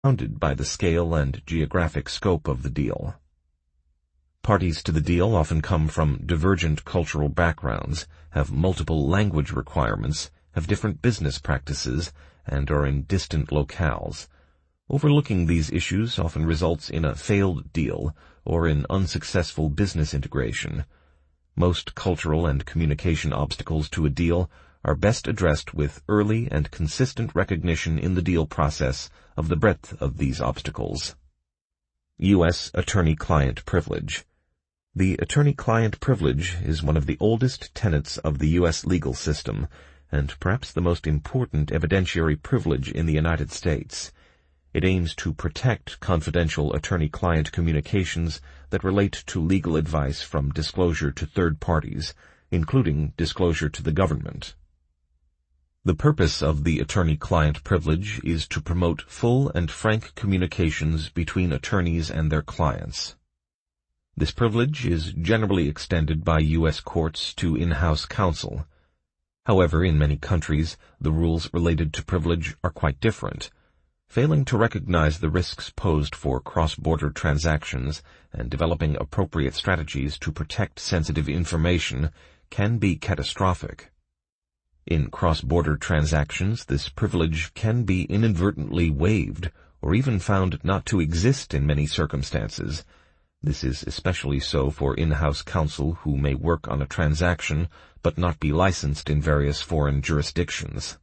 bounded by the scale and geographic scope of the deal. Parties to the deal often come from divergent cultural backgrounds, have multiple language requirements, have different business practices, and are in distant locales. Overlooking these issues often results in a failed deal or in unsuccessful business integration. Most cultural and communication obstacles to a deal are best addressed with early and consistent recognition in the deal process of the breadth of these obstacles. U.S. Attorney-Client Privilege. The attorney-client privilege is one of the oldest tenets of the U.S. legal system, and perhaps the most important evidentiary privilege in the United States. It aims to protect confidential attorney-client communications that relate to legal advice from disclosure to third parties, including disclosure to the government. The purpose of the attorney-client privilege is to promote full and frank communications between attorneys and their clients. This privilege is generally extended by U.S. courts to in-house counsel. However, in many countries, the rules related to privilege are quite different. Failing to recognize the risks posed for cross-border transactions and developing appropriate strategies to protect sensitive information can be catastrophic. In cross-border transactions, this privilege can be inadvertently waived or even found not to exist in many circumstances. This is especially so for in-house counsel who may work on a transaction but not be licensed in various foreign jurisdictions.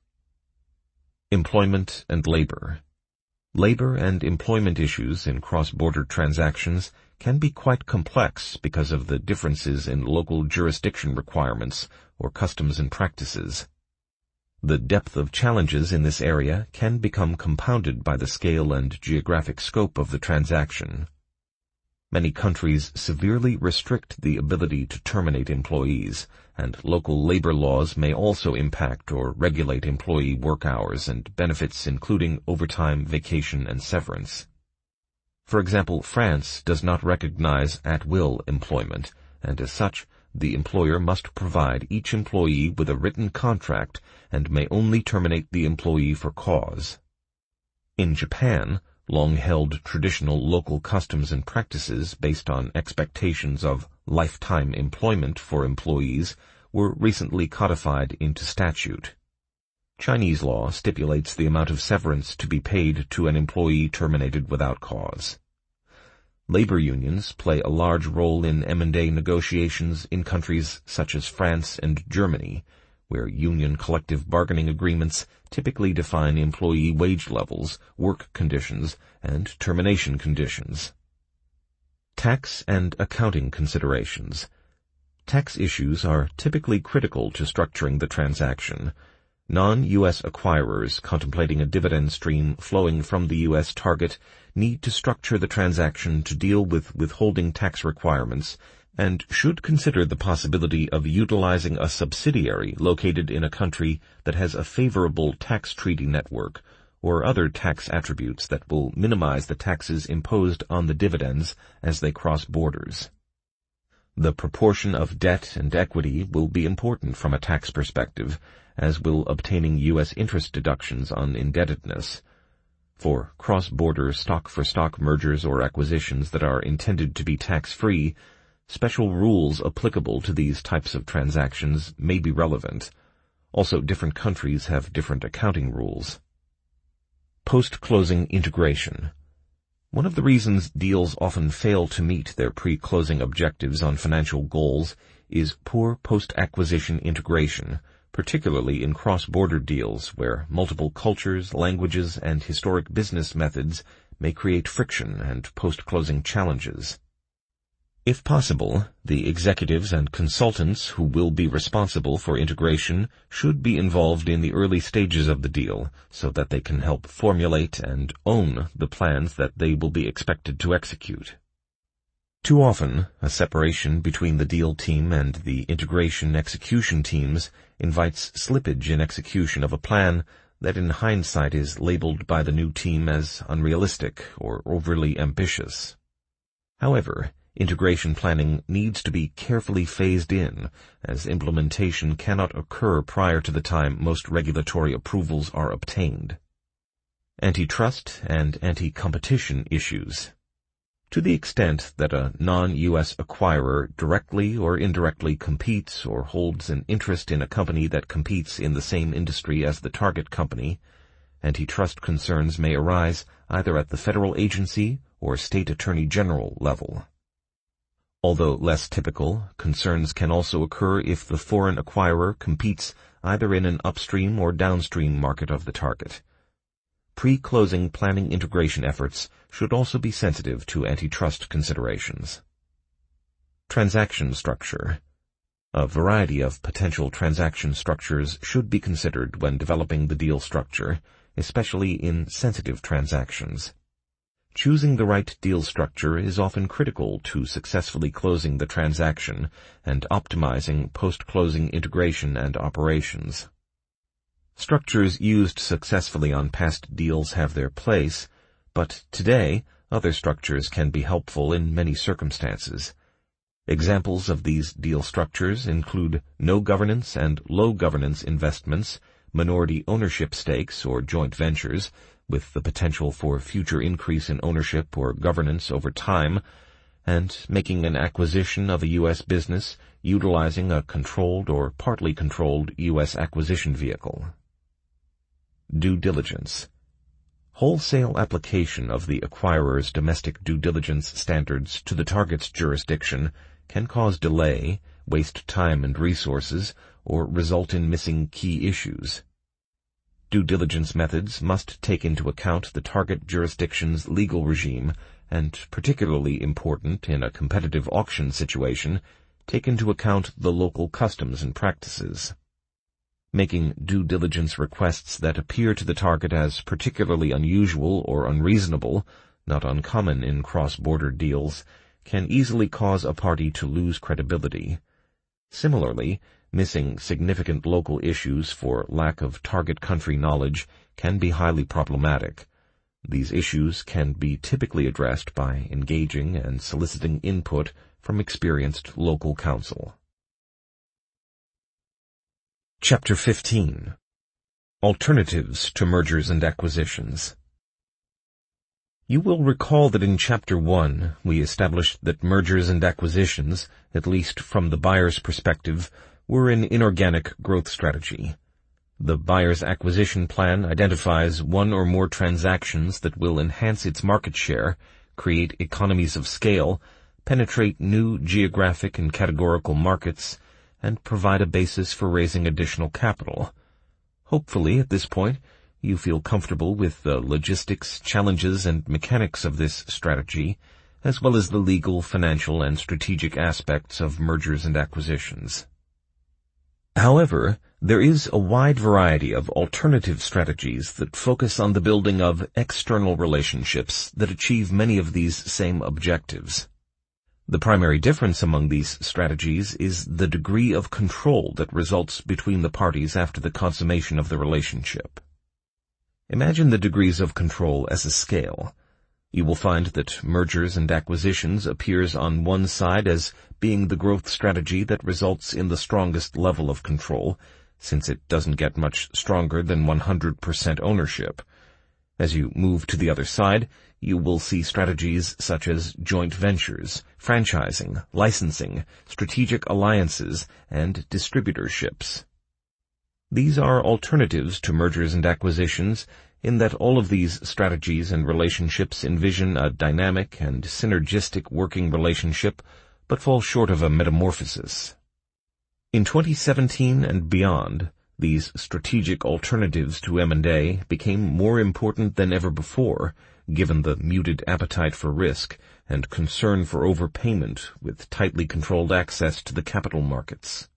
Employment and labor. Labor and employment issues in cross-border transactions can be quite complex because of the differences in local jurisdiction requirements or customs and practices. The depth of challenges in this area can become compounded by the scale and geographic scope of the transaction. Many countries severely restrict the ability to terminate employees, and local labor laws may also impact or regulate employee work hours and benefits including overtime, vacation, and severance. For example, France does not recognize at-will employment, and as such, the employer must provide each employee with a written contract and may only terminate the employee for cause. In Japan, long-held traditional local customs and practices based on expectations of lifetime employment for employees were recently codified into statute. Chinese law stipulates the amount of severance to be paid to an employee terminated without cause. Labor unions play a large role in M&A negotiations in countries such as France and Germany, where union collective bargaining agreements typically define employee wage levels, work conditions, and termination conditions. Tax and accounting considerations. Tax issues are typically critical to structuring the transaction. Non-U.S. acquirers contemplating a dividend stream flowing from the U.S. target need to structure the transaction to deal with withholding tax requirements and should consider the possibility of utilizing a subsidiary located in a country that has a favorable tax treaty network or other tax attributes that will minimize the taxes imposed on the dividends as they cross borders. The proportion of debt and equity will be important from a tax perspective, as will obtaining U.S. interest deductions on indebtedness. For cross-border stock-for-stock mergers or acquisitions that are intended to be tax-free, special rules applicable to these types of transactions may be relevant. Also, different countries have different accounting rules. Post-closing integration. One of the reasons deals often fail to meet their pre-closing objectives on financial goals is poor post-acquisition integration, particularly in cross-border deals where multiple cultures, languages, and historic business methods may create friction and post-closing challenges. If possible, the executives and consultants who will be responsible for integration should be involved in the early stages of the deal so that they can help formulate and own the plans that they will be expected to execute. Too often, a separation between the deal team and the integration execution teams invites slippage in execution of a plan that in hindsight is labeled by the new team as unrealistic or overly ambitious. However, integration planning needs to be carefully phased in, as implementation cannot occur prior to the time most regulatory approvals are obtained. Antitrust and anti-competition issues. To the extent that a non-U.S. acquirer directly or indirectly competes or holds an interest in a company that competes in the same industry as the target company, antitrust concerns may arise either at the federal agency or state attorney general level. Although less typical, concerns can also occur if the foreign acquirer competes either in an upstream or downstream market of the target. Pre-closing planning integration efforts should also be sensitive to antitrust considerations. Transaction structure. A variety of potential transaction structures should be considered when developing the deal structure, especially in sensitive transactions. Choosing the right deal structure is often critical to successfully closing the transaction and optimizing post-closing integration and operations. Structures used successfully on past deals have their place, but today other structures can be helpful in many circumstances. Examples of these deal structures include no governance and low governance investments, minority ownership stakes or joint ventures, with the potential for future increase in ownership or governance over time, and making an acquisition of a U.S. business utilizing a controlled or partly controlled U.S. acquisition vehicle. Due diligence. Wholesale application of the acquirer's domestic due diligence standards to the target's jurisdiction can cause delay, waste time and resources, or result in missing key issues. Due diligence methods must take into account the target jurisdiction's legal regime and, particularly important in a competitive auction situation, take into account the local customs and practices. Making due diligence requests that appear to the target as particularly unusual or unreasonable, not uncommon in cross-border deals, can easily cause a party to lose credibility. Similarly, missing significant local issues for lack of target country knowledge can be highly problematic. These issues can be typically addressed by engaging and soliciting input from experienced local counsel. Chapter 15. Alternatives to Mergers and Acquisitions. You will recall that in Chapter 1 we established that mergers and acquisitions, at least from the buyer's perspective, were an inorganic growth strategy. The buyer's acquisition plan identifies one or more transactions that will enhance its market share, create economies of scale, penetrate new geographic and categorical markets, and provide a basis for raising additional capital. Hopefully, at this point, you feel comfortable with the logistics, challenges, and mechanics of this strategy, as well as the legal, financial, and strategic aspects of mergers and acquisitions. However, there is a wide variety of alternative strategies that focus on the building of external relationships that achieve many of these same objectives. The primary difference among these strategies is the degree of control that results between the parties after the consummation of the relationship. Imagine the degrees of control as a scale. You will find that mergers and acquisitions appears on one side as being the growth strategy that results in the strongest level of control, since it doesn't get much stronger than 100% ownership. As you move to the other side, you will see strategies such as joint ventures, franchising, licensing, strategic alliances, and distributorships. These are alternatives to mergers and acquisitions in that all of these strategies and relationships envision a dynamic and synergistic working relationship, but fall short of a metamorphosis. In 2017 and beyond, these strategic alternatives to M&A became more important than ever before, given the muted appetite for risk and concern for overpayment with tightly controlled access to the capital markets.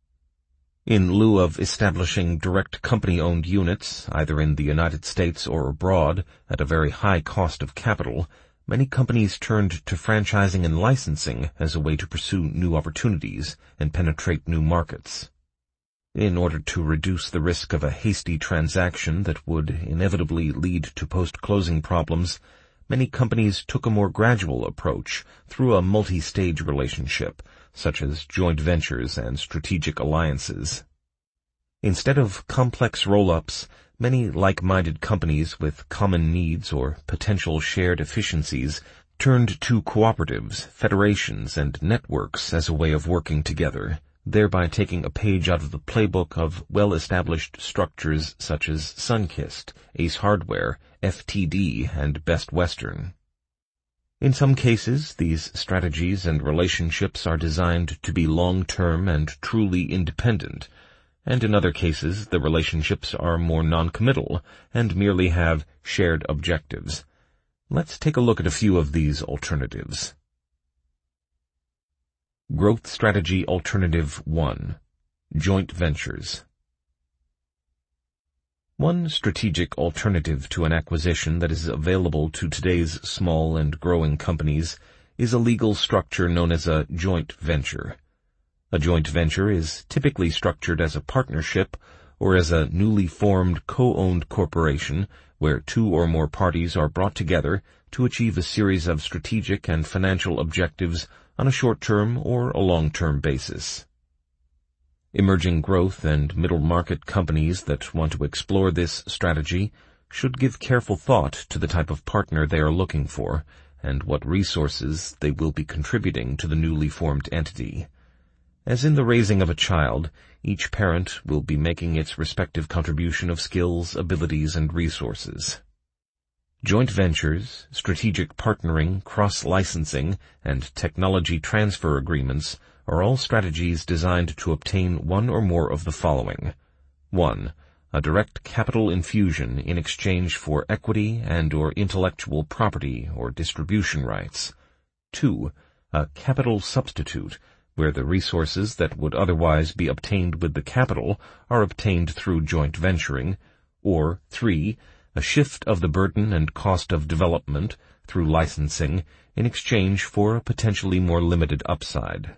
In lieu of establishing direct company-owned units, either in the United States or abroad, at a very high cost of capital, many companies turned to franchising and licensing as a way to pursue new opportunities and penetrate new markets. In order to reduce the risk of a hasty transaction that would inevitably lead to post-closing problems, many companies took a more gradual approach through a multi-stage relationship, such as joint ventures and strategic alliances. Instead of complex roll-ups, Many like-minded companies with common needs or potential shared efficiencies turned to cooperatives, federations, and networks as a way of working together, thereby taking a page out of the playbook of well-established structures such as Sunkist, Ace Hardware, FTD, and Best Western. In some cases, these strategies and relationships are designed to be long-term and truly independent, and in other cases the relationships are more non-committal and merely have shared objectives. Let's take a look at a few of these alternatives. Growth Strategy Alternative 1. Joint Ventures. One strategic alternative to an acquisition that is available to today's small and growing companies is a legal structure known as a joint venture. A joint venture is typically structured as a partnership or as a newly formed co-owned corporation where two or more parties are brought together to achieve a series of strategic and financial objectives on a short-term or a long-term basis. Emerging growth and middle-market companies that want to explore this strategy should give careful thought to the type of partner they are looking for and what resources they will be contributing to the newly formed entity. As in the raising of a child, each parent will be making its respective contribution of skills, abilities, and resources. Joint ventures, strategic partnering, cross-licensing, and technology transfer agreements are all strategies designed to obtain one or more of the following. 1. A direct capital infusion in exchange for equity and/or intellectual property or distribution rights. 2. A capital substitute, where the resources that would otherwise be obtained with the capital are obtained through joint venturing. Or 3. A shift of the burden and cost of development through licensing in exchange for a potentially more limited upside.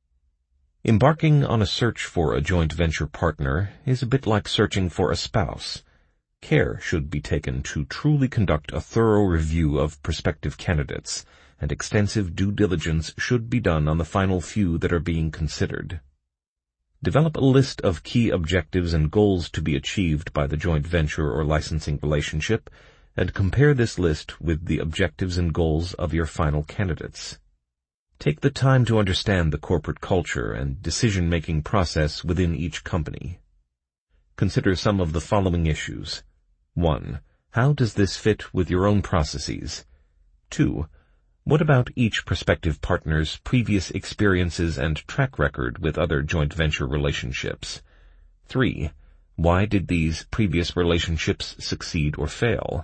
Embarking on a search for a joint venture partner is a bit like searching for a spouse. Care should be taken to truly conduct a thorough review of prospective candidates, and extensive due diligence should be done on the final few that are being considered. Develop a list of key objectives and goals to be achieved by the joint venture or licensing relationship, and compare this list with the objectives and goals of your final candidates. Take the time to understand the corporate culture and decision-making process within each company. Consider some of the following issues. 1. How does this fit with your own processes? 2. What about each prospective partner's previous experiences and track record with other joint venture relationships? 3. Why did these previous relationships succeed or fail?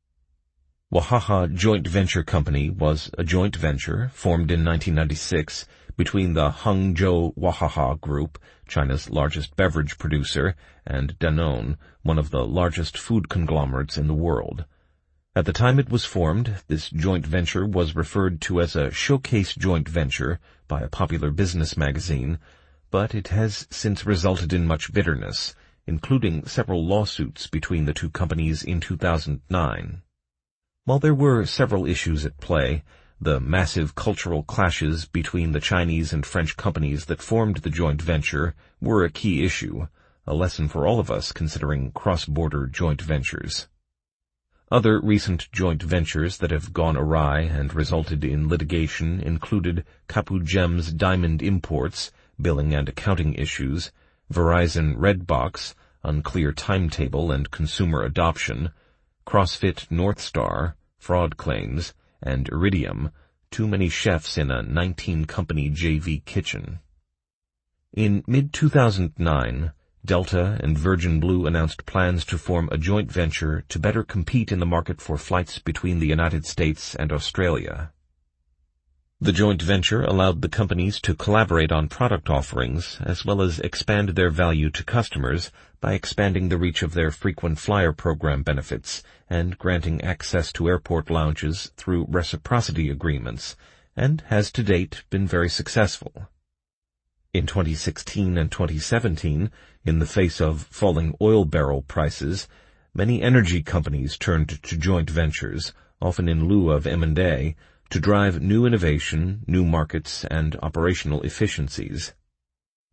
Wahaha Joint Venture Company was a joint venture formed in 1996 between the Hangzhou Wahaha Group, China's largest beverage producer, and Danone, one of the largest food conglomerates in the world. At the time it was formed, this joint venture was referred to as a showcase joint venture by a popular business magazine, but it has since resulted in much bitterness, including several lawsuits between the two companies in 2009. While there were several issues at play, the massive cultural clashes between the Chinese and French companies that formed the joint venture were a key issue, a lesson for all of us considering cross-border joint ventures. Other recent joint ventures that have gone awry and resulted in litigation included Kapu-Gem's Diamond Imports, billing and accounting issues, Verizon Redbox, unclear timetable and consumer adoption, CrossFit North Star, fraud claims, and Iridium, too many chefs in a 19-company JV kitchen. In mid-2009, Delta and Virgin Blue announced plans to form a joint venture to better compete in the market for flights between the United States and Australia. The joint venture allowed the companies to collaborate on product offerings as well as expand their value to customers by expanding the reach of their frequent flyer program benefits and granting access to airport lounges through reciprocity agreements, and has to date been very successful. In 2016 and 2017, in the face of falling oil barrel prices, many energy companies turned to joint ventures, often in lieu of M&A, to drive new innovation, new markets, and operational efficiencies.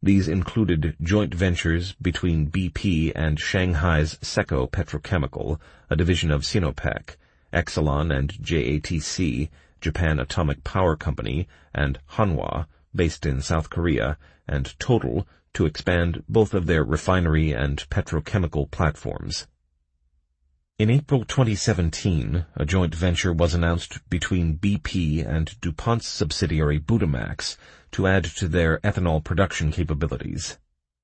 These included joint ventures between BP and Shanghai's SECO Petrochemical, a division of Sinopec, Exelon and JATC, Japan Atomic Power Company, and Hanwha, based in South Korea, and Total, to expand both of their refinery and petrochemical platforms. In April 2017, a joint venture was announced between BP and DuPont's subsidiary Butamax to add to their ethanol production capabilities.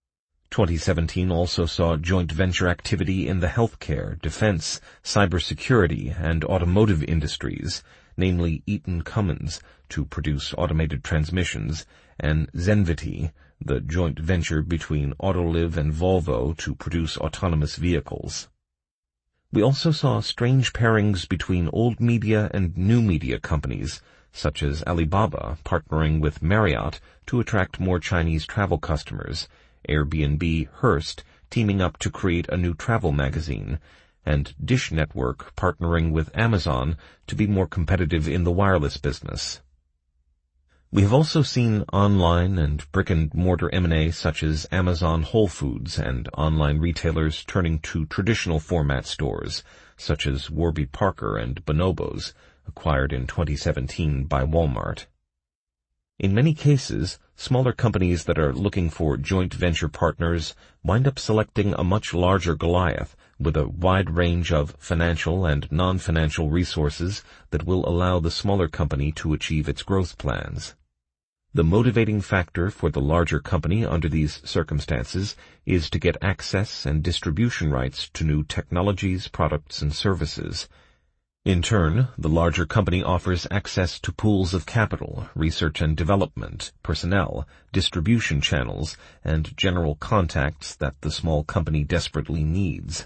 2017 also saw joint venture activity in the healthcare, defense, cybersecurity, and automotive industries, namely Eaton Cummins to produce automated transmissions, and Zenvity, the joint venture between Autoliv and Volvo to produce autonomous vehicles. We also saw strange pairings between old media and new media companies, such as Alibaba partnering with Marriott to attract more Chinese travel customers, Airbnb Hearst teaming up to create a new travel magazine, and Dish Network partnering with Amazon to be more competitive in the wireless business. We have also seen online and brick-and-mortar M&A such as Amazon Whole Foods and online retailers turning to traditional format stores, such as Warby Parker and Bonobos, acquired in 2017 by Walmart. In many cases, smaller companies that are looking for joint venture partners wind up selecting a much larger Goliath with a wide range of financial and non-financial resources that will allow the smaller company to achieve its growth plans. The motivating factor for the larger company under these circumstances is to get access and distribution rights to new technologies, products, and services. In turn, the larger company offers access to pools of capital, research and development, personnel, distribution channels, and general contacts that the small company desperately needs.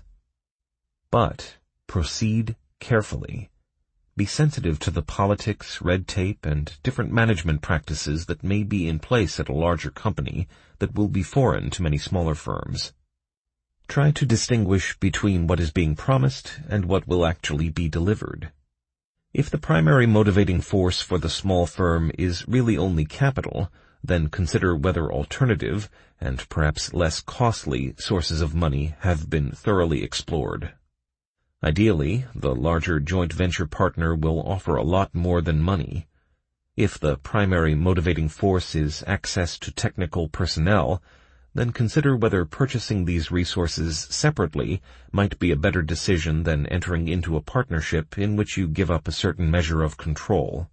But proceed carefully. Be sensitive to the politics, red tape, and different management practices that may be in place at a larger company that will be foreign to many smaller firms. Try to distinguish between what is being promised and what will actually be delivered. If the primary motivating force for the small firm is really only capital, then consider whether alternative, and perhaps less costly, sources of money have been thoroughly explored. Ideally, the larger joint venture partner will offer a lot more than money. If the primary motivating force is access to technical personnel, then consider whether purchasing these resources separately might be a better decision than entering into a partnership in which you give up a certain measure of control.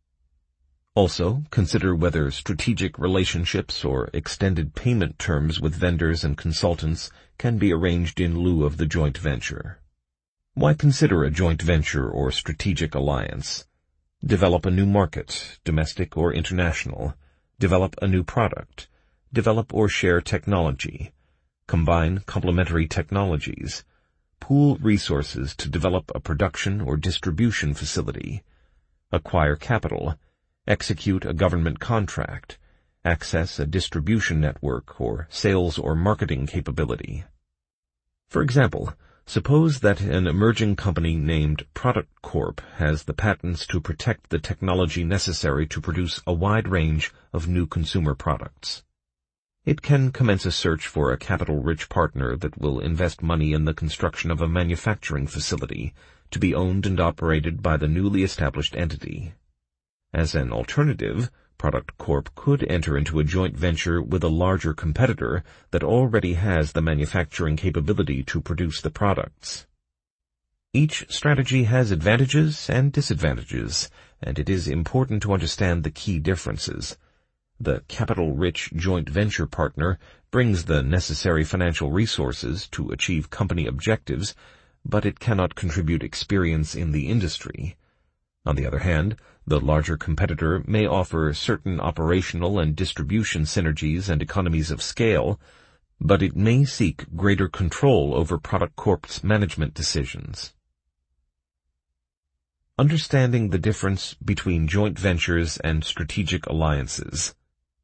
Also, consider whether strategic relationships or extended payment terms with vendors and consultants can be arranged in lieu of the joint venture. Why consider a joint venture or strategic alliance? Develop a new market, domestic or international. Develop a new product. Develop or share technology. Combine complementary technologies. Pool resources to develop a production or distribution facility. Acquire capital. Execute a government contract. Access a distribution network or sales or marketing capability. For example, suppose that an emerging company named Product Corp has the patents to protect the technology necessary to produce a wide range of new consumer products. It can commence a search for a capital-rich partner that will invest money in the construction of a manufacturing facility to be owned and operated by the newly established entity. As an alternative, Product Corp could enter into a joint venture with a larger competitor that already has the manufacturing capability to produce the products. Each strategy has advantages and disadvantages, and it is important to understand the key differences. The capital-rich joint venture partner brings the necessary financial resources to achieve company objectives, but it cannot contribute experience in the industry. On the other hand, the larger competitor may offer certain operational and distribution synergies and economies of scale, but it may seek greater control over Product Corp's management decisions. Understanding the difference between joint ventures and strategic alliances.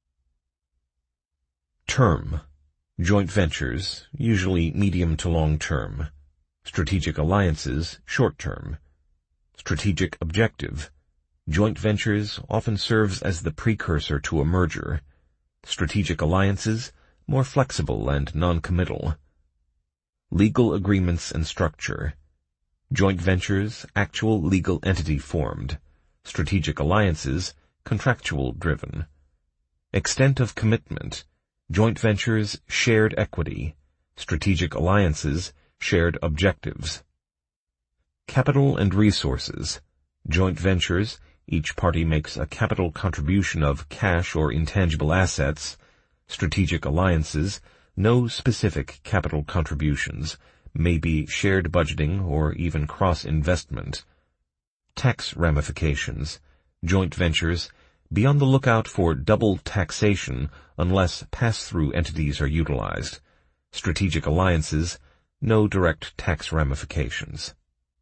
Term. Joint ventures, usually medium to long term. Strategic alliances, short term. Strategic objective. Joint ventures often serves as the precursor to a merger. Strategic alliances, more flexible and non-committal. Legal agreements and structure. Joint ventures, actual legal entity formed. Strategic alliances, contractual driven. Extent of commitment. Joint ventures, shared equity. Strategic alliances, shared objectives. Capital and resources. Joint ventures, each party makes a capital contribution of cash or intangible assets. Strategic alliances, no specific capital contributions, may be shared budgeting or even cross-investment. Tax ramifications. Joint ventures, be on the lookout for double taxation unless pass-through entities are utilized. Strategic alliances, no direct tax ramifications.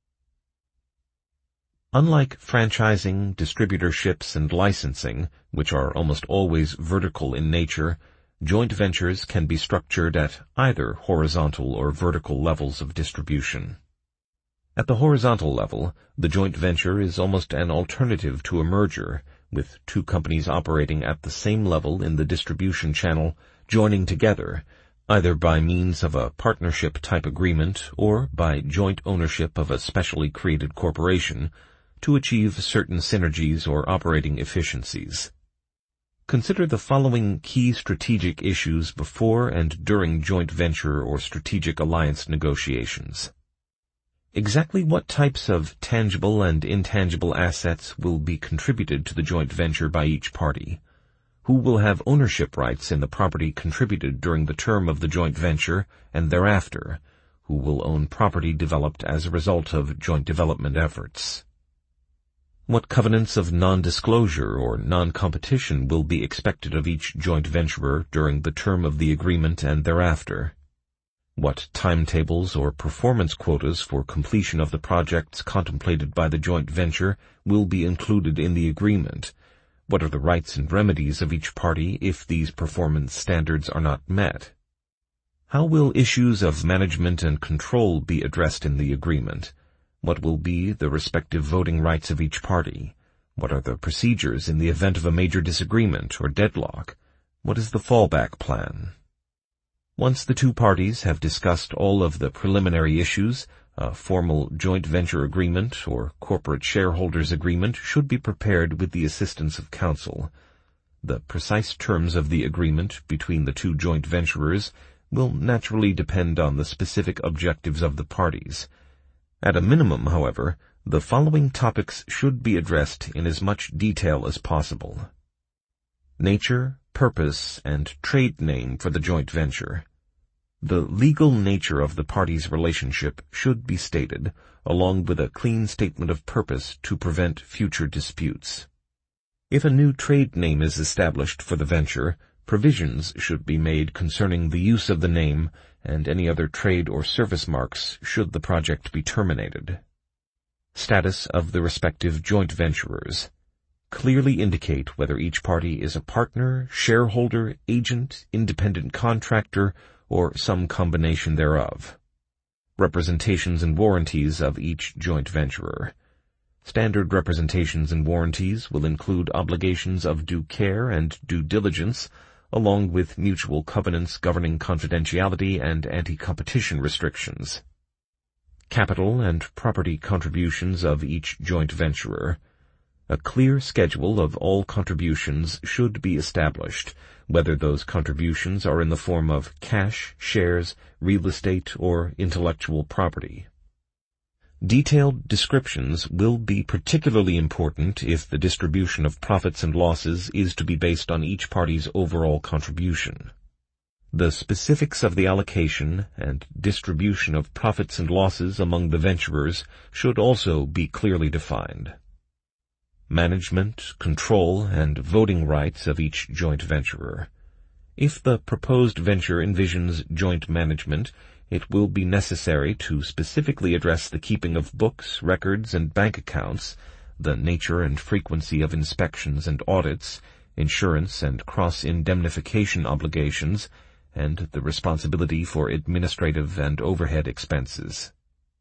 Unlike franchising, distributorships, and licensing, which are almost always vertical in nature, joint ventures can be structured at either horizontal or vertical levels of distribution. At the horizontal level, the joint venture is almost an alternative to a merger, with two companies operating at the same level in the distribution channel, joining together, either by means of a partnership-type agreement or by joint ownership of a specially created corporation, to achieve certain synergies or operating efficiencies. Consider the following key strategic issues before and during joint venture or strategic alliance negotiations. Exactly what types of tangible and intangible assets will be contributed to the joint venture by each party? Who will have ownership rights in the property contributed during the term of the joint venture and thereafter? Who will own property developed as a result of joint development efforts? What covenants of non-disclosure or non-competition will be expected of each joint venturer during the term of the agreement and thereafter? What timetables or performance quotas for completion of the projects contemplated by the joint venture will be included in the agreement? What are the rights and remedies of each party if these performance standards are not met? How will issues of management and control be addressed in the agreement? What will be the respective voting rights of each party? What are the procedures in the event of a major disagreement or deadlock? What is the fallback plan? Once the two parties have discussed all of the preliminary issues, a formal joint venture agreement or corporate shareholders agreement should be prepared with the assistance of counsel. The precise terms of the agreement between the two joint venturers will naturally depend on the specific objectives of the parties. At a minimum, however, the following topics should be addressed in as much detail as possible. Nature, purpose, and trade name for the joint venture. The legal nature of the parties' relationship should be stated, along with a clean statement of purpose to prevent future disputes. If a new trade name is established for the venture, provisions should be made concerning the use of the name and any other trade or service marks should the project be terminated. Status of the respective joint venturers. Clearly indicate whether each party is a partner, shareholder, agent, independent contractor, or some combination thereof. Representations and warranties of each joint venturer. Standard representations and warranties will include obligations of due care and due diligence, along with mutual covenants governing confidentiality and anti-competition restrictions. Capital and property contributions of each joint venturer. A clear schedule of all contributions should be established, whether those contributions are in the form of cash, shares, real estate, or intellectual property. Detailed descriptions will be particularly important if the distribution of profits and losses is to be based on each party's overall contribution. The specifics of the allocation and distribution of profits and losses among the venturers should also be clearly defined. Management, control, and voting rights of each joint venturer. If the proposed venture envisions joint management, it will be necessary to specifically address the keeping of books, records, and bank accounts, the nature and frequency of inspections and audits, insurance and cross-indemnification obligations, and the responsibility for administrative and overhead expenses.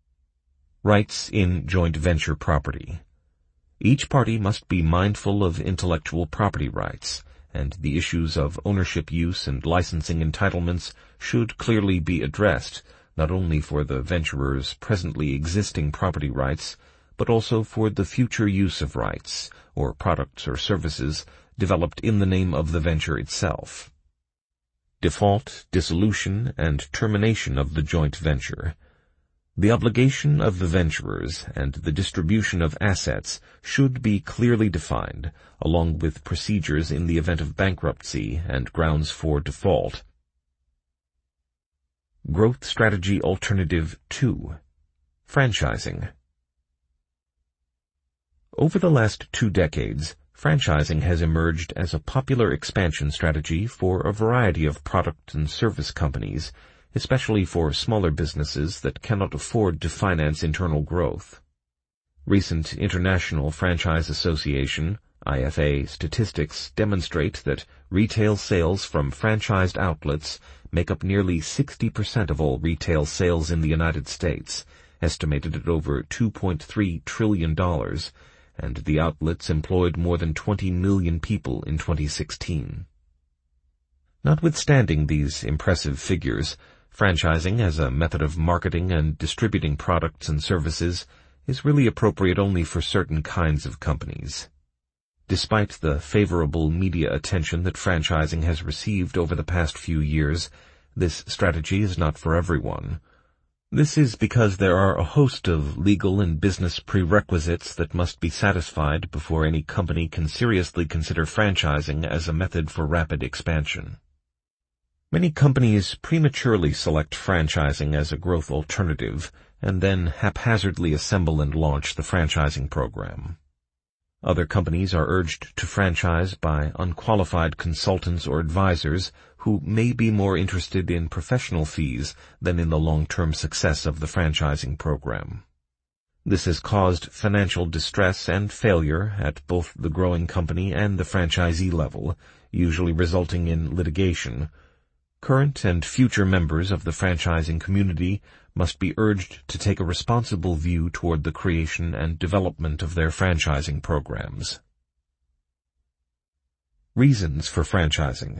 Rights in joint venture property. Each party must be mindful of intellectual property rights, and the issues of ownership use and licensing entitlements should clearly be addressed, not only for the venturer's presently existing property rights, but also for the future use of rights, or products or services, developed in the name of the venture itself. Default, dissolution, and termination of the joint venture. The obligation of the venturers and the distribution of assets should be clearly defined, along with procedures in the event of bankruptcy and grounds for default. Growth Strategy Alternative 2. Franchising. Over the last 2 decades, franchising has emerged as a popular expansion strategy for a variety of product and service companies, especially for smaller businesses that cannot afford to finance internal growth. Recent International Franchise Association (IFA) statistics demonstrate that retail sales from franchised outlets make up nearly 60% of all retail sales in the United States, estimated at over $2.3 trillion, and the outlets employed more than 20 million people in 2016. Notwithstanding these impressive figures, franchising as a method of marketing and distributing products and services is really appropriate only for certain kinds of companies. Despite the favorable media attention that franchising has received over the past few years, this strategy is not for everyone. This is because there are a host of legal and business prerequisites that must be satisfied before any company can seriously consider franchising as a method for rapid expansion. Many companies prematurely select franchising as a growth alternative and then haphazardly assemble and launch the franchising program. Other companies are urged to franchise by unqualified consultants or advisors who may be more interested in professional fees than in the long-term success of the franchising program. This has caused financial distress and failure at both the growing company and the franchisee level, usually resulting in litigation. Current and future members of the franchising community must be urged to take a responsible view toward the creation and development of their franchising programs. Reasons for franchising.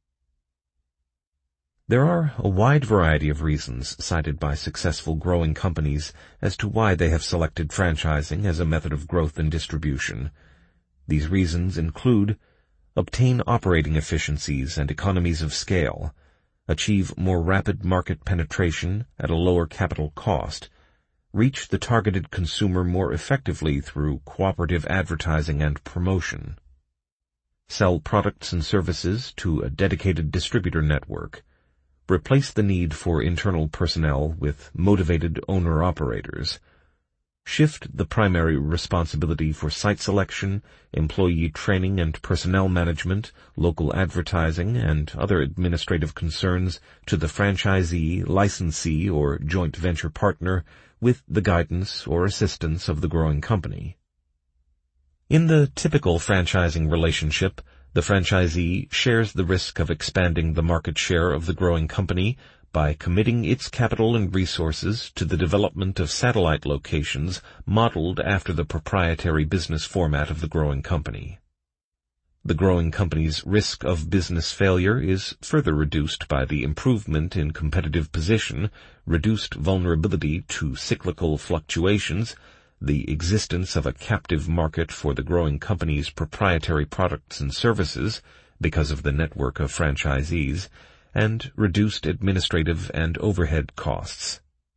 There are a wide variety of reasons cited by successful growing companies as to why they have selected franchising as a method of growth and distribution. These reasons include: obtain operating efficiencies and economies of scale, achieve more rapid market penetration at a lower capital cost, reach the targeted consumer more effectively through cooperative advertising and promotion, sell products and services to a dedicated distributor network, replace the need for internal personnel with motivated owner-operators, shift the primary responsibility for site selection, employee training and personnel management, local advertising, and other administrative concerns to the franchisee, licensee, or joint venture partner with the guidance or assistance of the growing company. In the typical franchising relationship, the franchisee shares the risk of expanding the market share of the growing company by committing its capital and resources to the development of satellite locations modeled after the proprietary business format of the growing company. The growing company's risk of business failure is further reduced by the improvement in competitive position, reduced vulnerability to cyclical fluctuations, the existence of a captive market for the growing company's proprietary products and services because of the network of franchisees, and reduced administrative and overhead costs.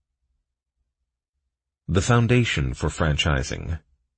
The foundation for franchising.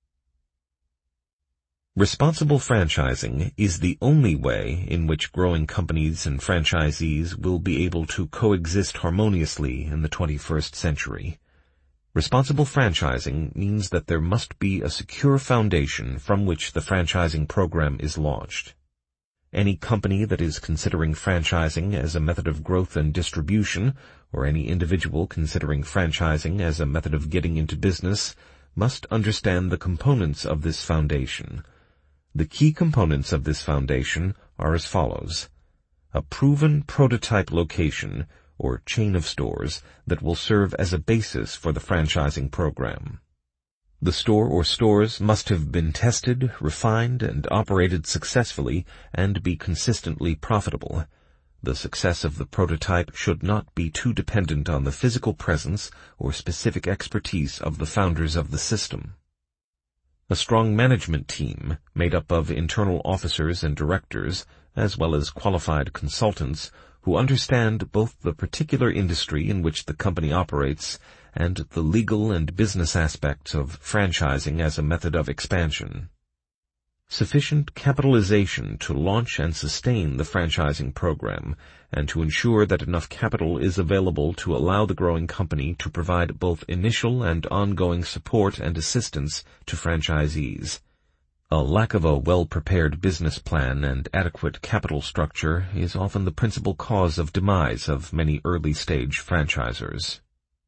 Responsible franchising is the only way in which growing companies and franchisees will be able to coexist harmoniously in the 21st century. Responsible franchising means that there must be a secure foundation from which the franchising program is launched. Any company that is considering franchising as a method of growth and distribution, or any individual considering franchising as a method of getting into business, must understand the components of this foundation. The key components of this foundation are as follows: a proven prototype location, or chain of stores, that will serve as a basis for the franchising program. The store or stores must have been tested, refined, and operated successfully and be consistently profitable. The success of the prototype should not be too dependent on the physical presence or specific expertise of the founders of the system. A strong management team, made up of internal officers and directors, as well as qualified consultants, who understand both the particular industry in which the company operates and the legal and business aspects of franchising as a method of expansion. Sufficient capitalization to launch and sustain the franchising program, and to ensure that enough capital is available to allow the growing company to provide both initial and ongoing support and assistance to franchisees. A lack of a well-prepared business plan and adequate capital structure is often the principal cause of demise of many early-stage franchisors.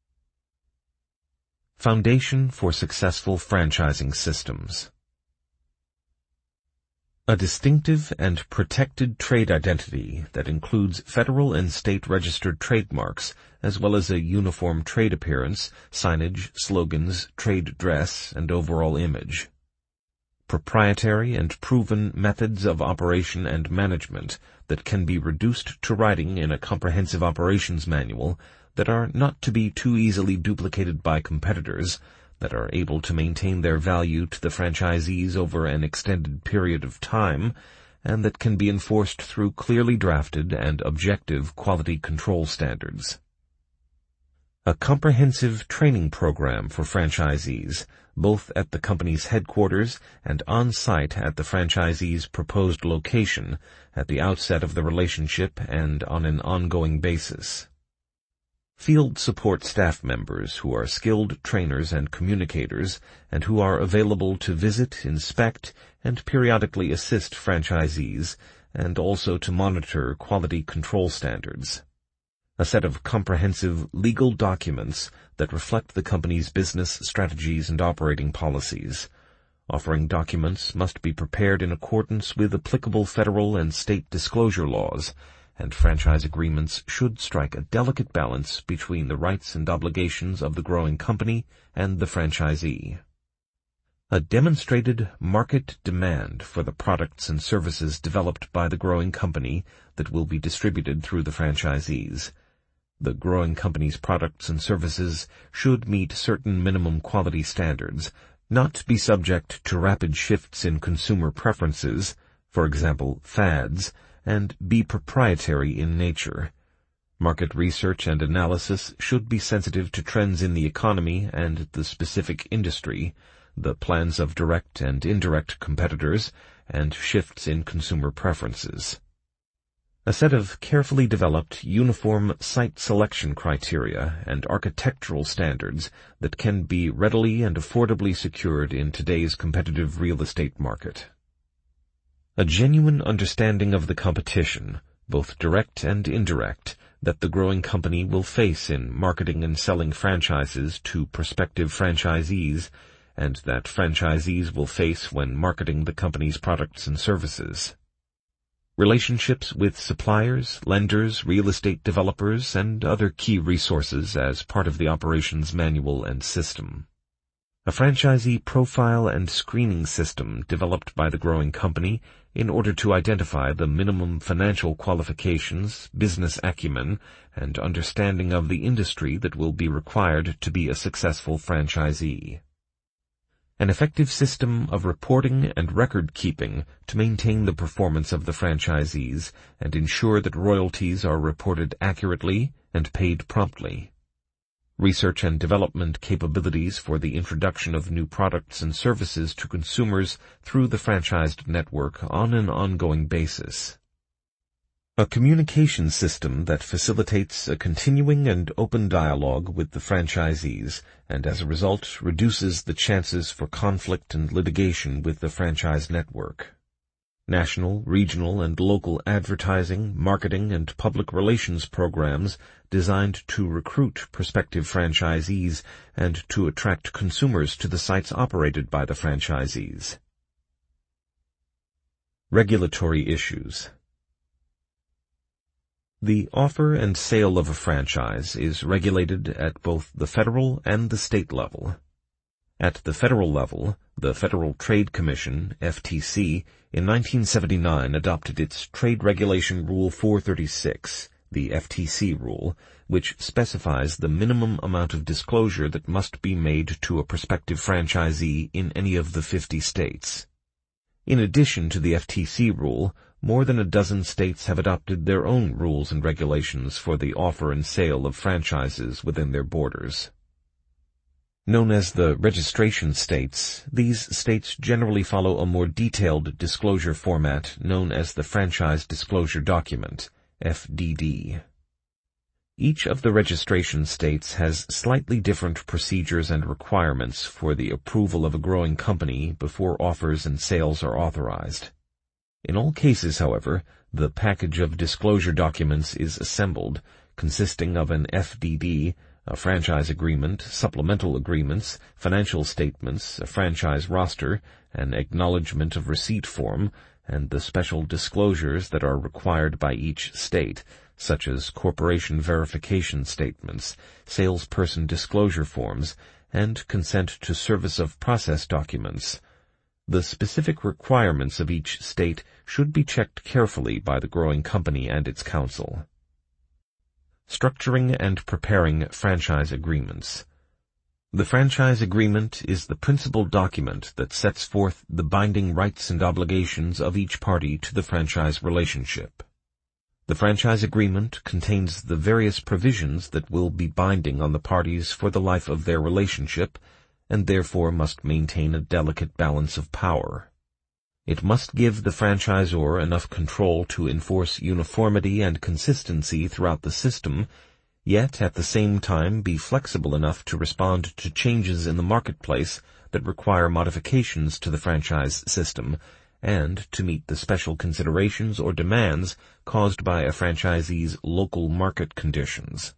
Foundation for successful franchising systems. A distinctive and protected trade identity that includes federal and state registered trademarks, as well as a uniform trade appearance, signage, slogans, trade dress, and overall image. Proprietary and proven methods of operation and management that can be reduced to writing in a comprehensive operations manual, that are not to be too easily duplicated by competitors, that are able to maintain their value to the franchisees over an extended period of time, and that can be enforced through clearly drafted and objective quality control standards. A comprehensive training program for franchisees, both at the company's headquarters and on-site at the franchisee's proposed location, at the outset of the relationship and on an ongoing basis. Field support staff members who are skilled trainers and communicators and who are available to visit, inspect, and periodically assist franchisees, and also to monitor quality control standards. A set of comprehensive legal documents that reflect the company's business strategies and operating policies. Offering documents must be prepared in accordance with applicable federal and state disclosure laws, and franchise agreements should strike a delicate balance between the rights and obligations of the growing company and the franchisee. A demonstrated market demand for the products and services developed by the growing company that will be distributed through the franchisees. The growing company's products and services should meet certain minimum quality standards, not be subject to rapid shifts in consumer preferences, for example, fads, and be proprietary in nature. Market research and analysis should be sensitive to trends in the economy and the specific industry, the plans of direct and indirect competitors, and shifts in consumer preferences. A set of carefully developed uniform site selection criteria and architectural standards that can be readily and affordably secured in today's competitive real estate market. A genuine understanding of the competition, both direct and indirect, that the growing company will face in marketing and selling franchises to prospective franchisees, and that franchisees will face when marketing the company's products and services. Relationships with suppliers, lenders, real estate developers, and other key resources as part of the operations manual and system. A franchisee profile and screening system developed by the growing company in order to identify the minimum financial qualifications, business acumen, and understanding of the industry that will be required to be a successful franchisee. An effective system of reporting and record-keeping to maintain the performance of the franchisees and ensure that royalties are reported accurately and paid promptly. Research and development capabilities for the introduction of new products and services to consumers through the franchised network on an ongoing basis. A communication system that facilitates a continuing and open dialogue with the franchisees and as a result reduces the chances for conflict and litigation with the franchise network. National, regional, and local advertising, marketing, and public relations programs designed to recruit prospective franchisees and to attract consumers to the sites operated by the franchisees. Regulatory issues. The offer and sale of a franchise is regulated at both the federal and the state level. At the federal level, the Federal Trade Commission, FTC, in 1979 adopted its Trade Regulation Rule 436, the FTC rule, which specifies the minimum amount of disclosure that must be made to a prospective franchisee in any of the 50 states. In addition to the FTC rule, more than a dozen states have adopted their own rules and regulations for the offer and sale of franchises within their borders. Known as the registration states, these states generally follow a more detailed disclosure format known as the Franchise Disclosure Document, FDD. Each of the registration states has slightly different procedures and requirements for the approval of a growing company before offers and sales are authorized. In all cases, however, the package of disclosure documents is assembled, consisting of an FDD, a franchise agreement, supplemental agreements, financial statements, a franchise roster, an acknowledgment of receipt form, and the special disclosures that are required by each state, such as corporation verification statements, salesperson disclosure forms, and consent to service of process documents. The specific requirements of each state should be checked carefully by the growing company and its counsel. Structuring and preparing franchise agreements. The franchise agreement is the principal document that sets forth the binding rights and obligations of each party to the franchise relationship. The franchise agreement contains the various provisions that will be binding on the parties for the life of their relationship, and therefore must maintain a delicate balance of power. It must give the franchisor enough control to enforce uniformity and consistency throughout the system, yet at the same time be flexible enough to respond to changes in the marketplace that require modifications to the franchise system, and to meet the special considerations or demands caused by a franchisee's local market conditions.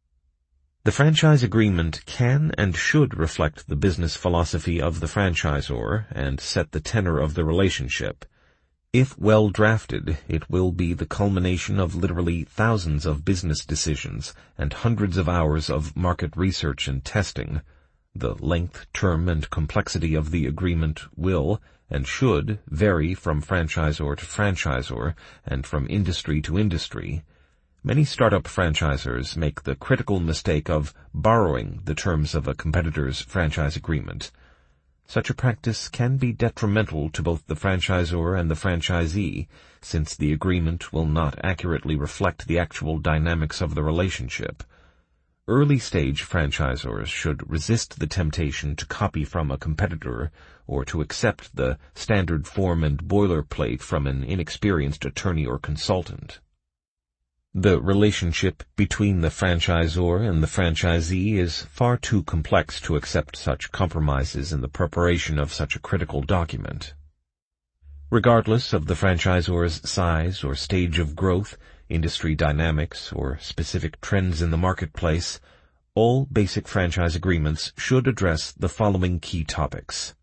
The franchise agreement can and should reflect the business philosophy of the franchisor and set the tenor of the relationship. If well drafted, it will be the culmination of literally thousands of business decisions and hundreds of hours of market research and testing. The length, term, and complexity of the agreement will and should vary from franchisor to franchisor and from industry to industry. Many startup franchisors make the critical mistake of borrowing the terms of a competitor's franchise agreement. Such a practice can be detrimental to both the franchisor and the franchisee, since the agreement will not accurately reflect the actual dynamics of the relationship. Early-stage franchisors should resist the temptation to copy from a competitor or to accept the standard form and boilerplate from an inexperienced attorney or consultant. The relationship between the franchisor and the franchisee is far too complex to accept such compromises in the preparation of such a critical document. Regardless of the franchisor's size or stage of growth, industry dynamics, or specific trends in the marketplace, all basic franchise agreements should address the following key topics.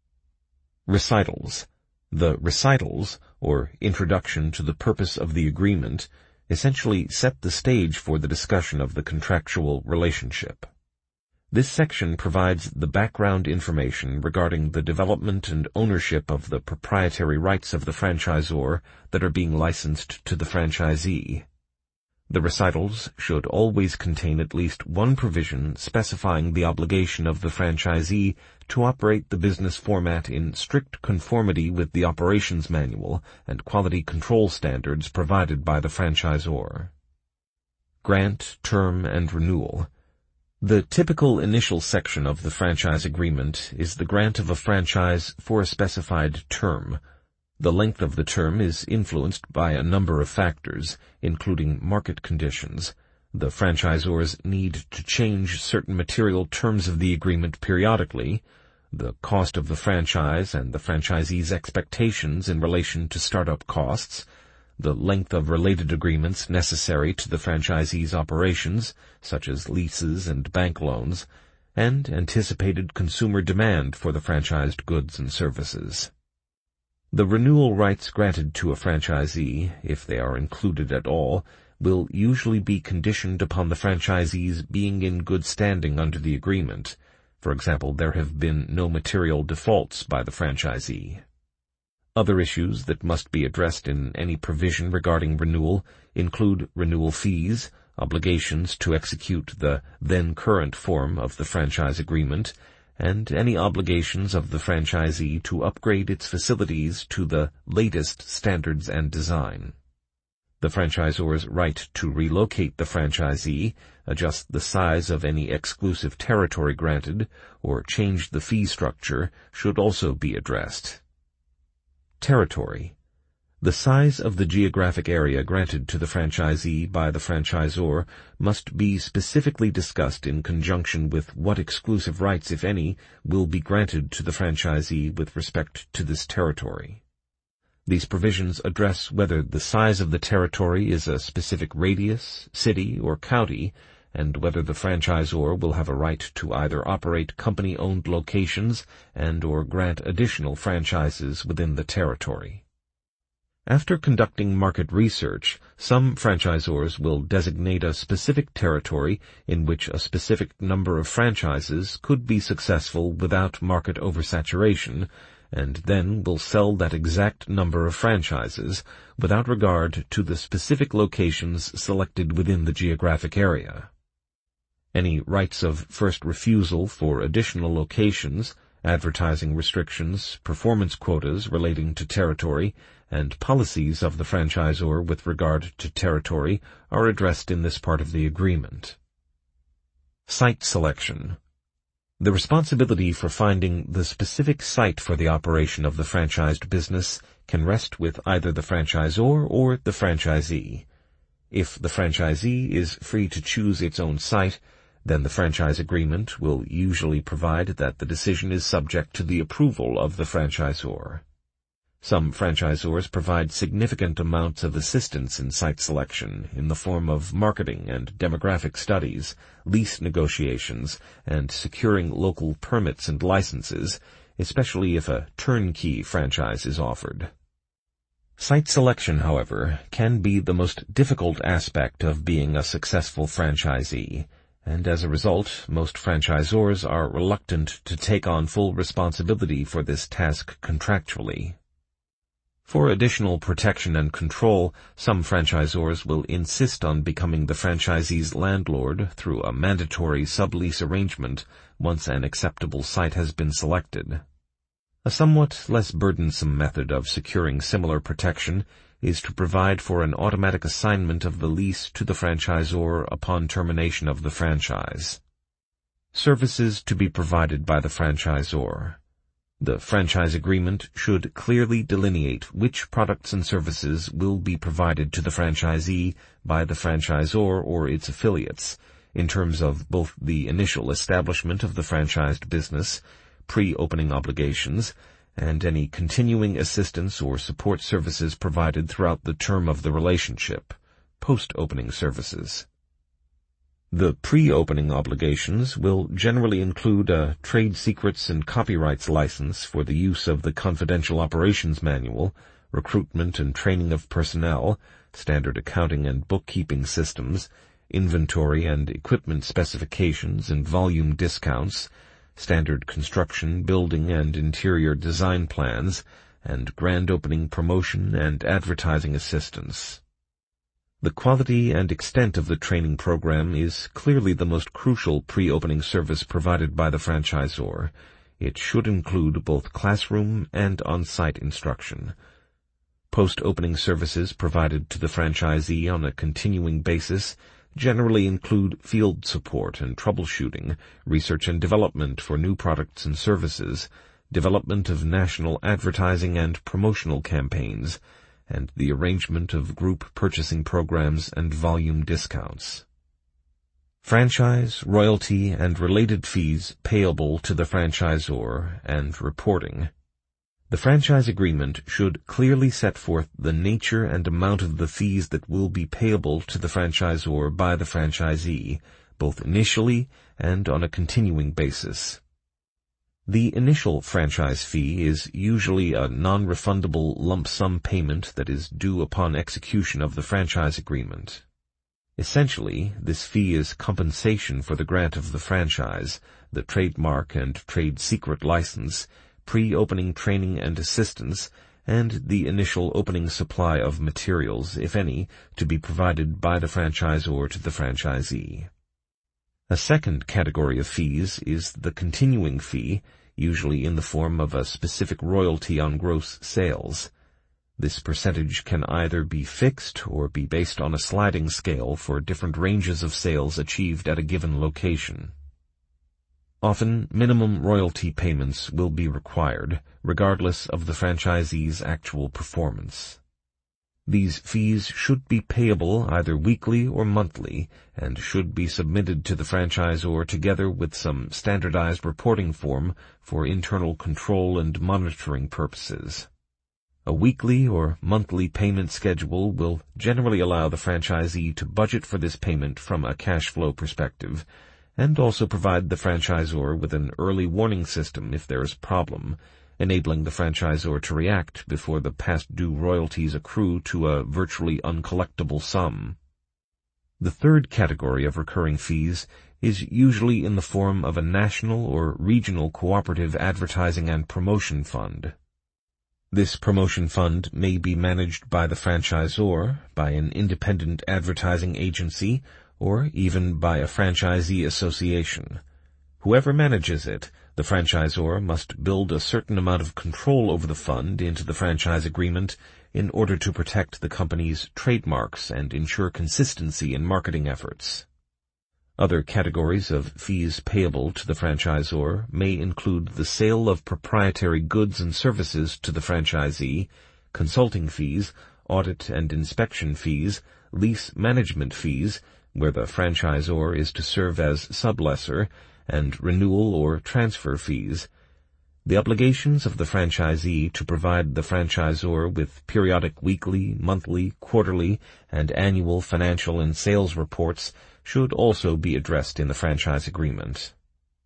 Recitals. The recitals, or introduction to the purpose of the agreement, essentially set the stage for the discussion of the contractual relationship. This section provides the background information regarding the development and ownership of the proprietary rights of the franchisor that are being licensed to the franchisee. The recitals should always contain at least one provision specifying the obligation of the franchisee to operate the business format in strict conformity with the operations manual and quality control standards provided by the franchisor. Grant, term, and renewal. The typical initial section of the franchise agreement is the grant of a franchise for a specified term. The length of the term is influenced by a number of factors, including market conditions, the franchisor's need to change certain material terms of the agreement periodically, the cost of the franchise and the franchisee's expectations in relation to startup costs, the length of related agreements necessary to the franchisee's operations, such as leases and bank loans, and anticipated consumer demand for the franchised goods and services. The renewal rights granted to a franchisee, if they are included at all, will usually be conditioned upon the franchisees being in good standing under the agreement. For example, there have been no material defaults by the franchisee. Other issues that must be addressed in any provision regarding renewal include renewal fees, obligations to execute the then-current form of the franchise agreement, and any obligations of the franchisee to upgrade its facilities to the latest standards and design. The franchisor's right to relocate the franchisee, adjust the size of any exclusive territory granted, or change the fee structure should also be addressed. Territory. The size of the geographic area granted to the franchisee by the franchisor must be specifically discussed in conjunction with what exclusive rights, if any, will be granted to the franchisee with respect to this territory. These provisions address whether the size of the territory is a specific radius, city, or county, and whether the franchisor will have a right to either operate company-owned locations and/or grant additional franchises within the territory. After conducting market research, some franchisors will designate a specific territory in which a specific number of franchises could be successful without market oversaturation, and then will sell that exact number of franchises without regard to the specific locations selected within the geographic area. Any rights of first refusal for additional locations, advertising restrictions, performance quotas relating to territory, and policies of the franchisor with regard to territory are addressed in this part of the agreement. Site selection. The responsibility for finding the specific site for the operation of the franchised business can rest with either the franchisor or the franchisee. If the franchisee is free to choose its own site, then the franchise agreement will usually provide that the decision is subject to the approval of the franchisor. Some franchisors provide significant amounts of assistance in site selection in the form of marketing and demographic studies, lease negotiations, and securing local permits and licenses, especially if a turnkey franchise is offered. Site selection, however, can be the most difficult aspect of being a successful franchisee, and as a result, most franchisors are reluctant to take on full responsibility for this task contractually. For additional protection and control, some franchisors will insist on becoming the franchisee's landlord through a mandatory sublease arrangement once an acceptable site has been selected. A somewhat less burdensome method of securing similar protection is to provide for an automatic assignment of the lease to the franchisor upon termination of the franchise. Services to be provided by the franchisor. The franchise agreement should clearly delineate which products and services will be provided to the franchisee by the franchisor or its affiliates, in terms of both the initial establishment of the franchised business, pre-opening obligations, and any continuing assistance or support services provided throughout the term of the relationship, post-opening services. The pre-opening obligations will generally include a trade secrets and copyrights license for the use of the Confidential Operations Manual, recruitment and training of personnel, standard accounting and bookkeeping systems, inventory and equipment specifications and volume discounts, standard construction, building and interior design plans, and grand opening promotion and advertising assistance. The quality and extent of the training program is clearly the most crucial pre-opening service provided by the franchisor. It should include both classroom and on-site instruction. Post-opening services provided to the franchisee on a continuing basis generally include field support and troubleshooting, research and development for new products and services, development of national advertising and promotional campaigns, and the arrangement of group purchasing programs and volume discounts. Franchise, royalty, and related fees payable to the franchisor and reporting. The franchise agreement should clearly set forth the nature and amount of the fees that will be payable to the franchisor by the franchisee, both initially and on a continuing basis. The initial franchise fee is usually a non-refundable lump sum payment that is due upon execution of the franchise agreement. Essentially, this fee is compensation for the grant of the franchise, the trademark and trade secret license, pre-opening training and assistance, and the initial opening supply of materials, if any, to be provided by the franchisor to the franchisee. A second category of fees is the continuing fee, usually in the form of a specific royalty on gross sales. This percentage can either be fixed or be based on a sliding scale for different ranges of sales achieved at a given location. Often, minimum royalty payments will be required, regardless of the franchisee's actual performance. These fees should be payable either weekly or monthly, and should be submitted to the franchisor together with some standardized reporting form for internal control and monitoring purposes. A weekly or monthly payment schedule will generally allow the franchisee to budget for this payment from a cash flow perspective, and also provide the franchisor with an early warning system if there is a problem, enabling the franchisor to react before the past due royalties accrue to a virtually uncollectible sum. The third category of recurring fees is usually in the form of a national or regional cooperative advertising and promotion fund. This promotion fund may be managed by the franchisor, by an independent advertising agency, or even by a franchisee association. Whoever manages it, the franchisor must build a certain amount of control over the fund into the franchise agreement in order to protect the company's trademarks and ensure consistency in marketing efforts. Other categories of fees payable to the franchisor may include the sale of proprietary goods and services to the franchisee, consulting fees, audit and inspection fees, lease management fees, where the franchisor is to serve as sublessor, and renewal or transfer fees. The obligations of the franchisee to provide the franchisor with periodic weekly, monthly, quarterly, and annual financial and sales reports should also be addressed in the franchise agreement.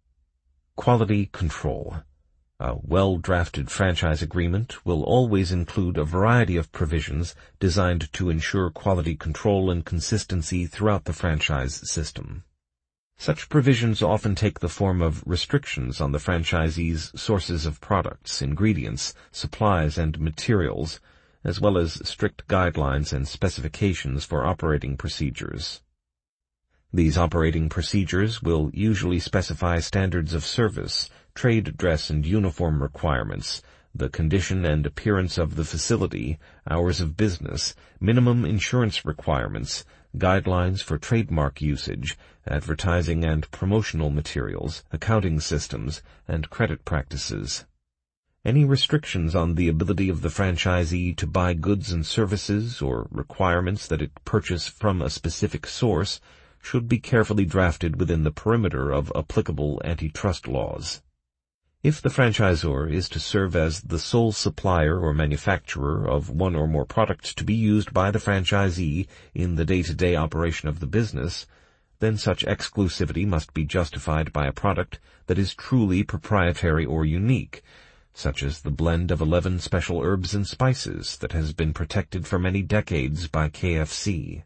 Quality control. A well-drafted franchise agreement will always include a variety of provisions designed to ensure quality control and consistency throughout the franchise system. Such provisions often take the form of restrictions on the franchisee's sources of products, ingredients, supplies, and materials, as well as strict guidelines and specifications for operating procedures. These operating procedures will usually specify standards of service, trade dress and uniform requirements, the condition and appearance of the facility, hours of business, minimum insurance requirements, guidelines for trademark usage, advertising and promotional materials, accounting systems, and credit practices. Any restrictions on the ability of the franchisee to buy goods and services or requirements that it purchase from a specific source should be carefully drafted within the perimeter of applicable antitrust laws. If the franchisor is to serve as the sole supplier or manufacturer of one or more products to be used by the franchisee in the day-to-day operation of the business, then such exclusivity must be justified by a product that is truly proprietary or unique, such as the blend of 11 special herbs and spices that has been protected for many decades by KFC.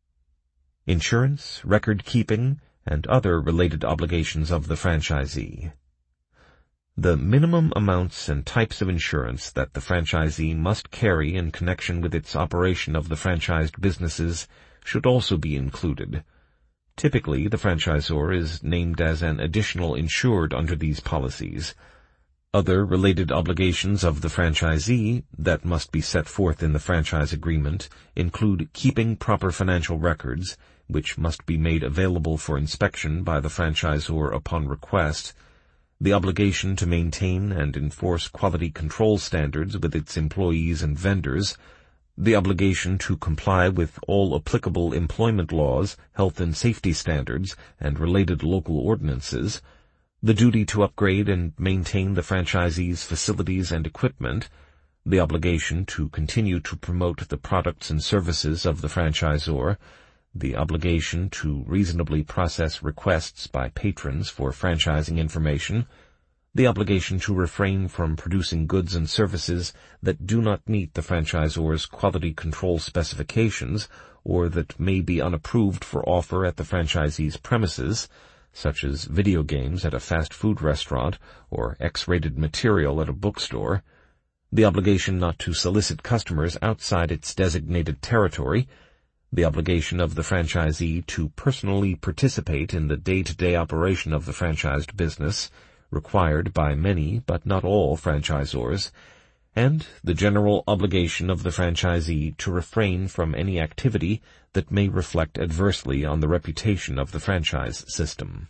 Insurance, record-keeping, and other related obligations of the franchisee. The minimum amounts and types of insurance that the franchisee must carry in connection with its operation of the franchised businesses should also be included. Typically, the franchisor is named as an additional insured under these policies. Other related obligations of the franchisee that must be set forth in the franchise agreement include keeping proper financial records, which must be made available for inspection by the franchisor upon request, the obligation to maintain and enforce quality control standards with its employees and vendors, the obligation to comply with all applicable employment laws, health and safety standards, and related local ordinances, the duty to upgrade and maintain the franchisee's facilities and equipment, the obligation to continue to promote the products and services of the franchisor, the obligation to reasonably process requests by patrons for franchising information, the obligation to refrain from producing goods and services that do not meet the franchisor's quality control specifications or that may be unapproved for offer at the franchisee's premises, such as video games at a fast food restaurant or X-rated material at a bookstore, the obligation not to solicit customers outside its designated territory, the obligation of the franchisee to personally participate in the day-to-day operation of the franchised business, required by many but not all franchisors, and the general obligation of the franchisee to refrain from any activity that may reflect adversely on the reputation of the franchise system.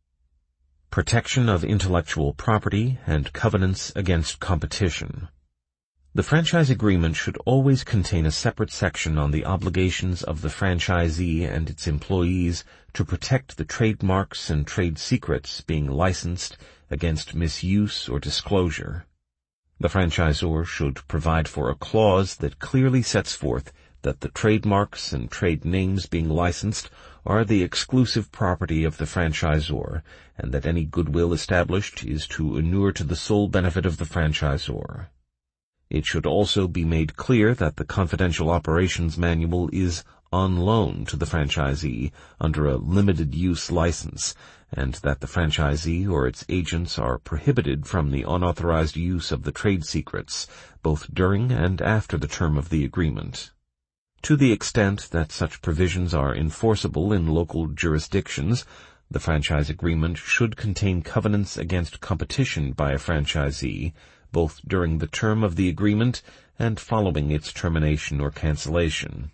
Protection of intellectual property and covenants against competition. The franchise agreement should always contain a separate section on the obligations of the franchisee and its employees to protect the trademarks and trade secrets being licensed against misuse or disclosure. The franchisor should provide for a clause that clearly sets forth that the trademarks and trade names being licensed are the exclusive property of the franchisor, and that any goodwill established is to inure to the sole benefit of the franchisor. It should also be made clear that the confidential operations manual is on loan to the franchisee under a limited-use license, and that the franchisee or its agents are prohibited from the unauthorized use of the trade secrets, both during and after the term of the agreement. To the extent that such provisions are enforceable in local jurisdictions, the franchise agreement should contain covenants against competition by a franchisee, both during the term of the agreement and following its termination or cancellation.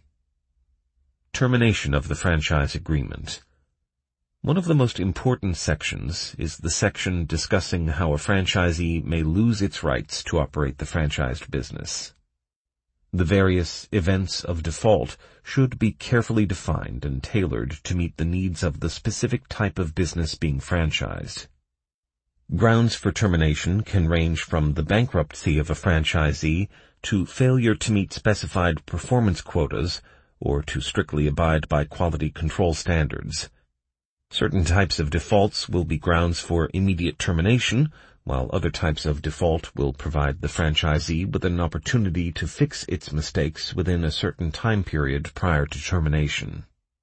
Termination of the franchise agreement. One of the most important sections is the section discussing how a franchisee may lose its rights to operate the franchised business. The various events of default should be carefully defined and tailored to meet the needs of the specific type of business being franchised. Grounds for termination can range from the bankruptcy of a franchisee to failure to meet specified performance quotas or to strictly abide by quality control standards. Certain types of defaults will be grounds for immediate termination, while other types of default will provide the franchisee with an opportunity to fix its mistakes within a certain time period prior to termination.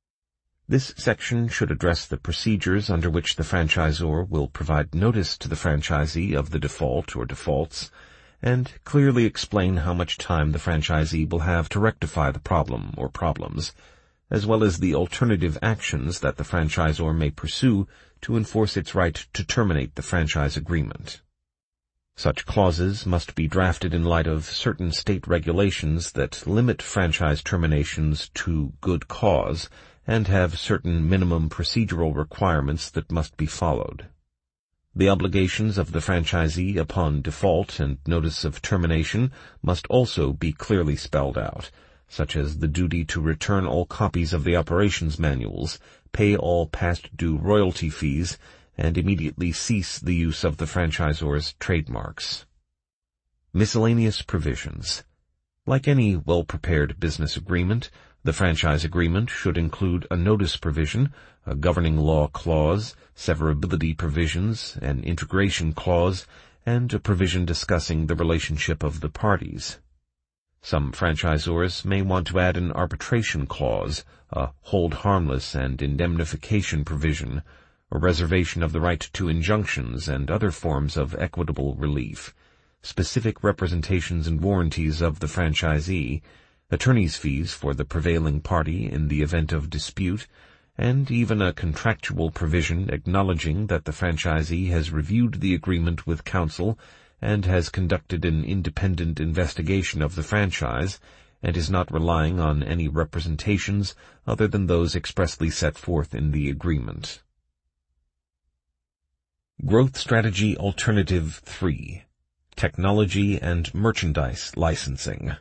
This section should address the procedures under which the franchisor will provide notice to the franchisee of the default or defaults, and clearly explain how much time the franchisee will have to rectify the problem or problems, as well as the alternative actions that the franchisor may pursue to enforce its right to terminate the franchise agreement. Such clauses must be drafted in light of certain state regulations that limit franchise terminations to good cause and have certain minimum procedural requirements that must be followed. The obligations of the franchisee upon default and notice of termination must also be clearly spelled out, such as the duty to return all copies of the operations manuals, pay all past due royalty fees, and immediately cease the use of the franchisor's trademarks. Miscellaneous provisions. Like any well-prepared business agreement, the franchise agreement should include a notice provision, a governing law clause, severability provisions, an integration clause, and a provision discussing the relationship of the parties. Some franchisors may want to add an arbitration clause, a hold harmless and indemnification provision, a reservation of the right to injunctions and other forms of equitable relief, specific representations and warranties of the franchisee, attorney's fees for the prevailing party in the event of dispute, and even a contractual provision acknowledging that the franchisee has reviewed the agreement with counsel and has conducted an independent investigation of the franchise and is not relying on any representations other than those expressly set forth in the agreement. Growth Strategy Alternative 3: Technology and Merchandise Licensing.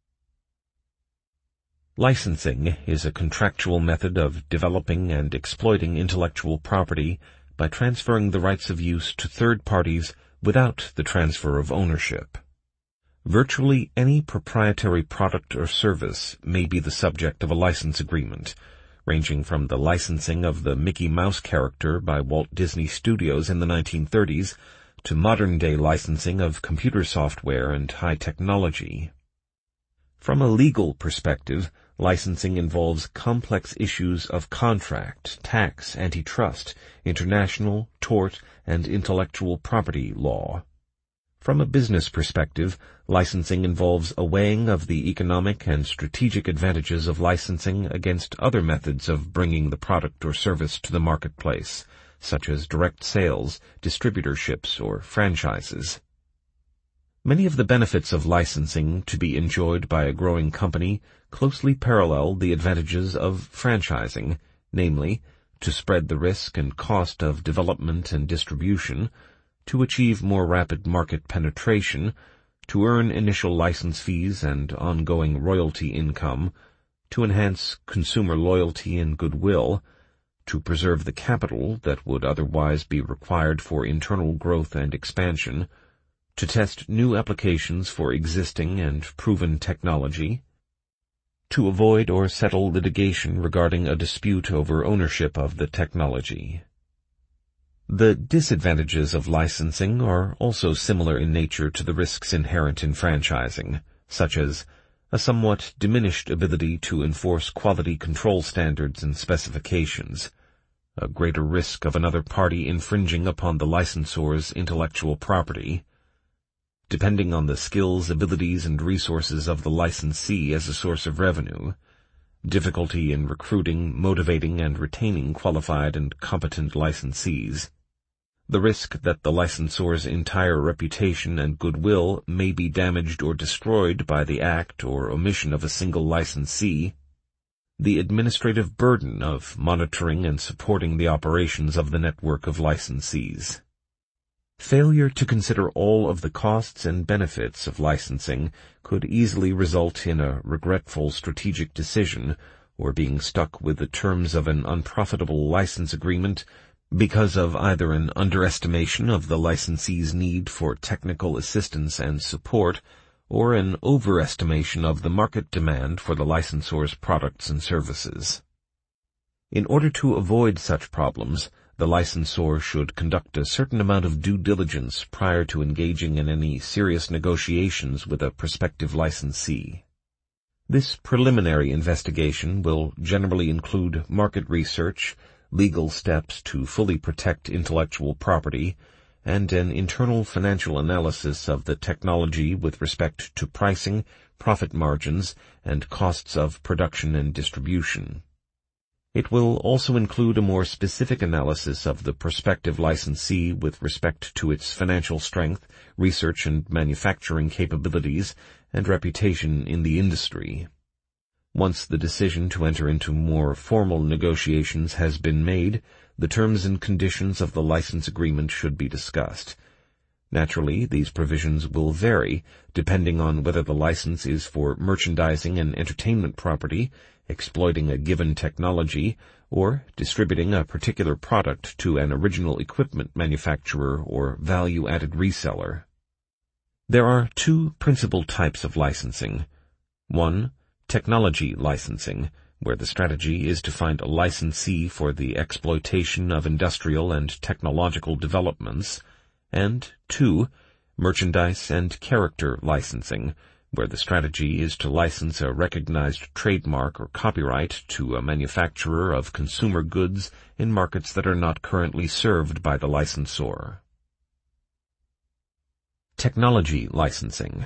Licensing is a contractual method of developing and exploiting intellectual property by transferring the rights of use to third parties without the transfer of ownership. Virtually any proprietary product or service may be the subject of a license agreement, ranging from the licensing of the Mickey Mouse character by Walt Disney Studios in the 1930s to modern-day licensing of computer software and high technology. From a legal perspective, licensing involves complex issues of contract, tax, antitrust, international, tort, and intellectual property law. From a business perspective, licensing involves a weighing of the economic and strategic advantages of licensing against other methods of bringing the product or service to the marketplace, such as direct sales, distributorships, or franchises. Many of the benefits of licensing to be enjoyed by a growing company closely parallel the advantages of franchising, namely, to spread the risk and cost of development and distribution, to achieve more rapid market penetration, to earn initial license fees and ongoing royalty income, to enhance consumer loyalty and goodwill, to preserve the capital that would otherwise be required for internal growth and expansion, to test new applications for existing and proven technology, to avoid or settle litigation regarding a dispute over ownership of the technology. The disadvantages of licensing are also similar in nature to the risks inherent in franchising, such as a somewhat diminished ability to enforce quality control standards and specifications, a greater risk of another party infringing upon the licensor's intellectual property, depending on the skills, abilities, and resources of the licensee as a source of revenue, difficulty in recruiting, motivating, and retaining qualified and competent licensees, the risk that the licensor's entire reputation and goodwill may be damaged or destroyed by the act or omission of a single licensee, the administrative burden of monitoring and supporting the operations of the network of licensees. Failure to consider all of the costs and benefits of licensing could easily result in a regretful strategic decision or being stuck with the terms of an unprofitable license agreement because of either an underestimation of the licensee's need for technical assistance and support or an overestimation of the market demand for the licensor's products and services. In order to avoid such problems, the licensor should conduct a certain amount of due diligence prior to engaging in any serious negotiations with a prospective licensee. This preliminary investigation will generally include market research, legal steps to fully protect intellectual property, and an internal financial analysis of the technology with respect to pricing, profit margins, and costs of production and distribution. It will also include a more specific analysis of the prospective licensee with respect to its financial strength, research and manufacturing capabilities, and reputation in the industry. Once the decision to enter into more formal negotiations has been made, the terms and conditions of the license agreement should be discussed. Naturally, these provisions will vary, depending on whether the license is for merchandising an entertainment property, exploiting a given technology, or distributing a particular product to an original equipment manufacturer or value-added reseller. There are two principal types of licensing. 1. Technology licensing, where the strategy is to find a licensee for the exploitation of industrial and technological developments, and 2. Merchandise and character licensing, where the strategy is to license a recognized trademark or copyright to a manufacturer of consumer goods in markets that are not currently served by the licensor. Technology licensing.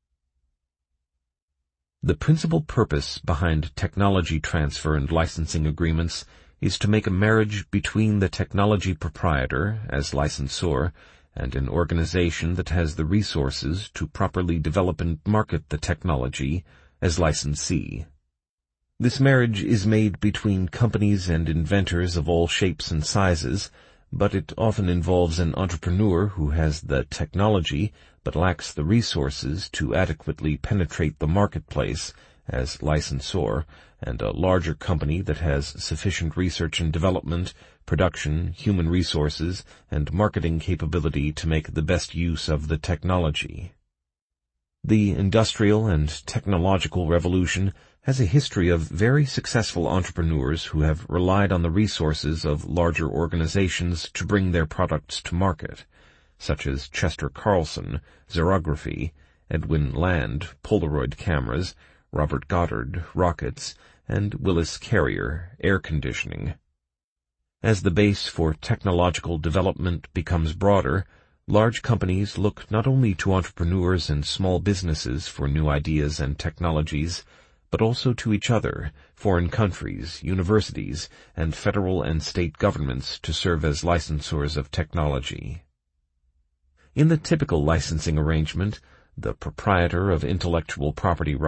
The principal purpose behind technology transfer and licensing agreements is to make a marriage between the technology proprietor, as licensor, and an organization that has the resources to properly develop and market the technology, as licensee. This marriage is made between companies and inventors of all shapes and sizes, but it often involves an entrepreneur who has the technology but lacks the resources to adequately penetrate the marketplace, as licensor, and a larger company that has sufficient research and development, production, human resources, and marketing capability to make the best use of the technology. The industrial and technological revolution has a history of very successful entrepreneurs who have relied on the resources of larger organizations to bring their products to market. such as Chester Carlson, Xerography, Edwin Land, Polaroid cameras, Robert Goddard, rockets, and Willis Carrier, air conditioning. As the base for technological development becomes broader, large companies look not only to entrepreneurs and small businesses for new ideas and technologies, but also to each other, foreign countries, universities, and federal and state governments to serve as licensors of technology. In the typical licensing arrangement, the proprietor of intellectual property